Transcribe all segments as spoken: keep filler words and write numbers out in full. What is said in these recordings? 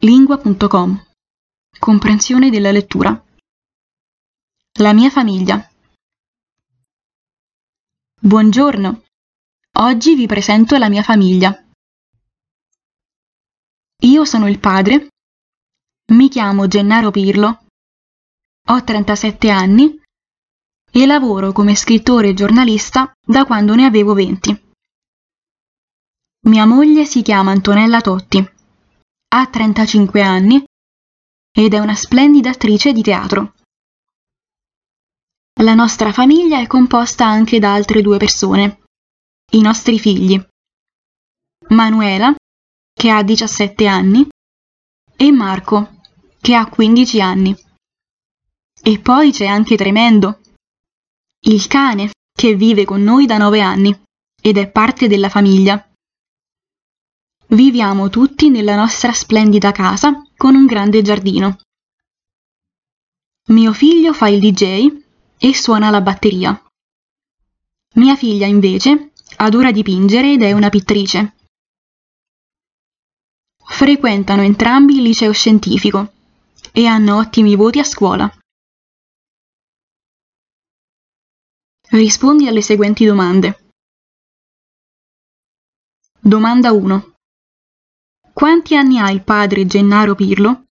lingua punto com. Comprensione della lettura. La mia famiglia. Buongiorno. Oggi vi presento la mia famiglia. Io sono il padre. Mi chiamo Gennaro Pirlo. Ho trentasette anni e lavoro come scrittore e giornalista da quando ne avevo venti. Mia moglie si chiama Antonella Totti. Ha trentacinque anni ed è una splendida attrice di teatro. La nostra famiglia è composta anche da altre due persone, i nostri figli. Manuela, che ha diciassette anni, e Marco, che ha quindici anni. E poi c'è anche Tremendo, il cane che vive con noi da nove anni ed è parte della famiglia. Viviamo tutti nella nostra splendida casa con un grande giardino. Mio figlio fa il D J e suona la batteria. Mia figlia, invece, adora dipingere ed è una pittrice. Frequentano entrambi il liceo scientifico e hanno ottimi voti a scuola. Rispondi alle seguenti domande. Domanda uno. Quanti anni ha il padre Gennaro Pirlo?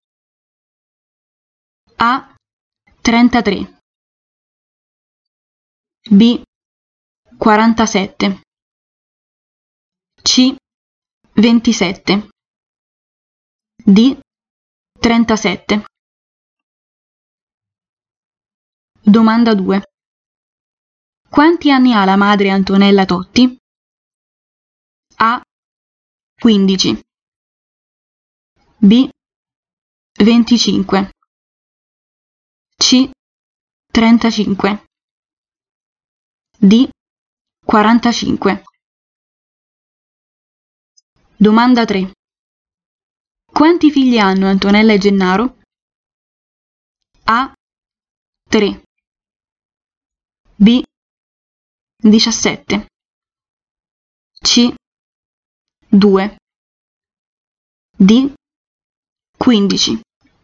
A. trentatré. B. quarantasette. C. ventisette. D. trentasette. Domanda due. Quanti anni ha la madre Antonella Totti? A. quindici. B. venticinque. C. trentacinque. D. quarantacinque. Domanda tre. Quanti figli hanno Antonella e Gennaro? A. tre. B. diciassette. C. due. D. quindici.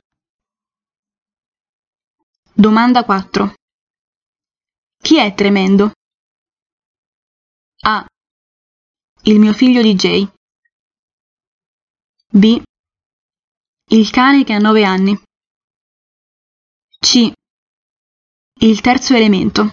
Domanda quattro. Chi è Tremendo? A. Il mio figlio D J. B. Il cane che ha nove anni. C. Il terzo elemento.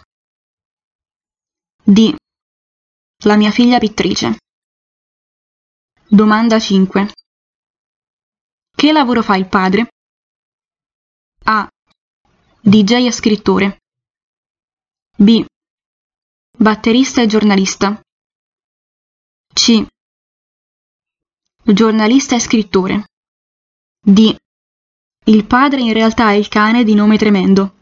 D. La mia figlia pittrice. Domanda cinque. Che lavoro fa il padre? A. D J e scrittore. B. Batterista e giornalista. C. Giornalista e scrittore. D. Il padre in realtà è il cane di nome Tremendo.